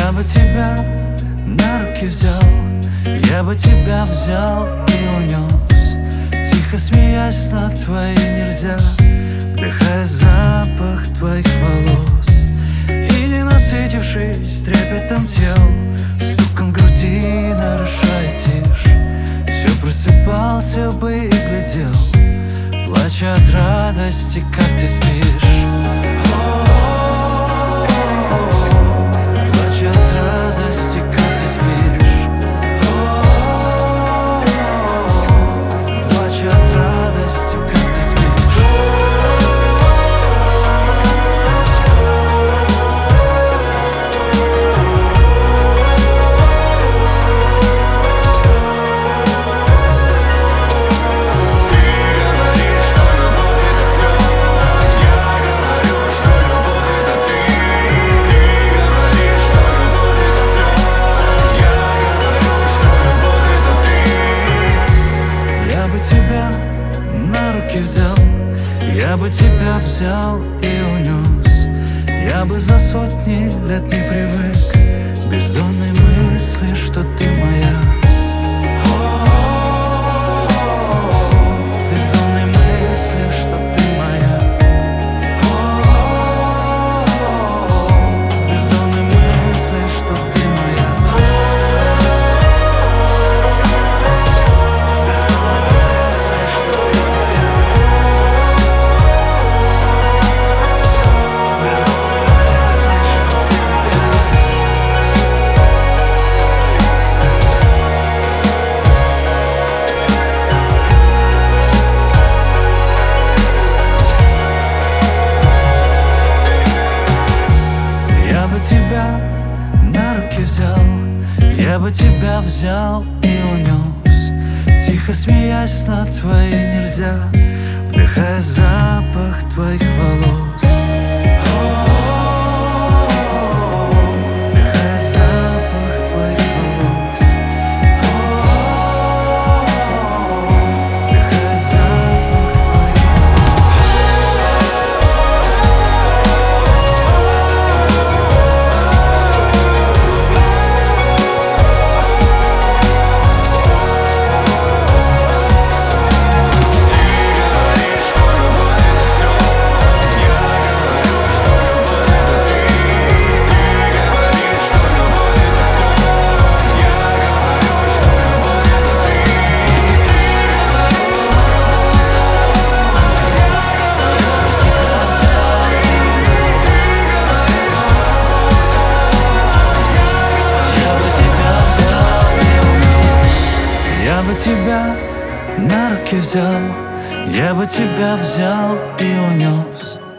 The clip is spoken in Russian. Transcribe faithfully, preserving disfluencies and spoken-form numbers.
Я бы тебя на руки взял, я бы тебя взял и унес, тихо смеясь над твоей нельзя, вдыхая запах твоих волос. И не насытившись трепетом тел, стуком груди нарушая тишь, все просыпался бы и глядел, плача от радости, как ты спишь. Плача от радости, как ты спишь. Плача от радости, как ты спишь. Взял, я бы тебя взял и унес, я бы за сотни лет не привык к бездонной мысли, что ты моя. Бездонной мысли, что ты моя. Бездонной мысли, что ты моя. Я бы тебя на руки взял, я бы тебя взял и унес, тихо смеясь над твоей нельзя, вдыхая запах твоих волос. Вдыхая запах твоих волос. Вдыхая запах твоих Я бы тебя на руки взял, я бы тебя взял и унес,